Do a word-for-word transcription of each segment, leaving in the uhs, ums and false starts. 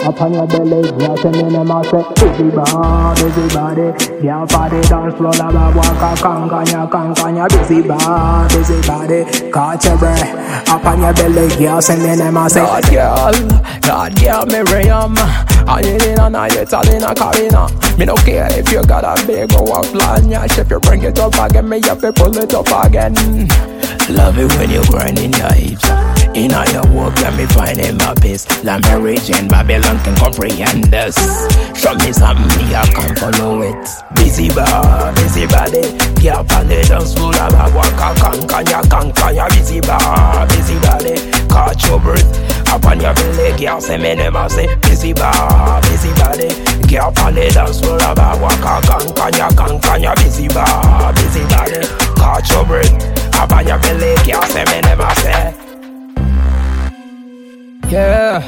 up on your belly. Yeah, say me name a say busy body, busy body. Yeah, for the dance floor, la walk a kankanya, kankanya. Busy body, busy body. Catch your breath up on your belly. Yeah, say me name a say God girl, God girl, me Miriam. Angelina, Nayelina, Karina. Me no care if you got a big or a plan. Yeah, if you bring it up again, me have to pull it up again. Love it when you grind in your hips. In all your work, let me find in my peace. Like Mary Jane, Babylon can comprehend this. Show me something, me I can follow it. Busy body, busy body. Yeah, on the dance floor, I'm walk a kankanya, kankanya. Busy body, busy body. Catch your breath up on your belly. Girl, say me name, I say busy body, busy body. Girl, on the dance floor, I'm walk a kankanya, kankanya. Busy body, busy body. Catch your breath up on your belly. Girl, say me name, I say. Yeah.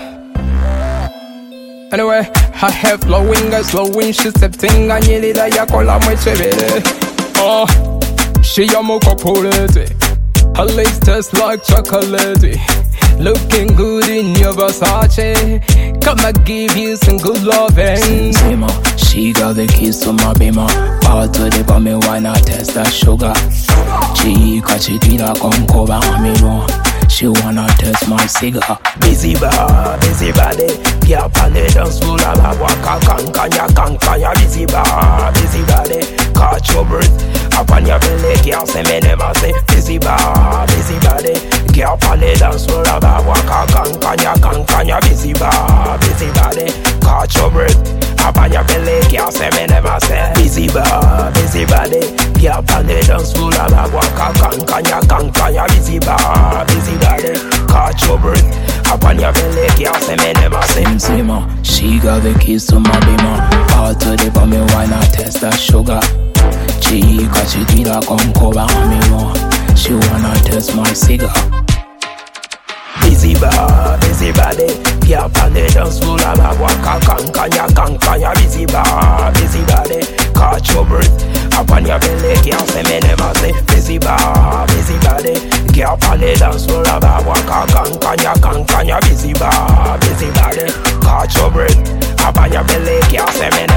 Anyway, I have flowing, a slowing, she's stepping, and you need a yakola, my chevy. Oh, she a mocha polity. Her legs taste like chocolate. Looking good in your Versace. Come and give you some good loving. She got the keys to my beamer. All to the bomb, why not test that sugar? Chica, chiquita, come cover me wrong. She wanna test my cigar. Busy body, busy body. Yeah, on the dance floor, I'm a waka, kankanya, kankanya. Busy body, busy body. Catch your breath up on your belly. Girl, say me name, I say busy body, busy body. Girl, on the dance floor, I'm a waka, kankanya, kankanya. Busy body, busy body. Catch your breath up on your belly. Girl, say me name, I say busy body, busy body. Girl, on the dance floor, I'm a waka, kankanya, kankanya. Busy body, busy body. Catch your breath up on your belly. Girl, say me name, I say Simma. She got the keys to my beamer. All to the bomb, why not test that sugar? Chica, chiquita, come cover me more. She wanna test my cigar. Busy body, busy body. Yeah, on the dance floor, I'm a waka, kankanya, kankanya. Busy body, busy body. Catch your breath up on your belly. Girl, say me name, I say busy body, busy body. Girl, on the dance floor, I'm a waka, kankanya, kankanya. Busy body, busy body. Catch your breath up on your belly. Girl, say me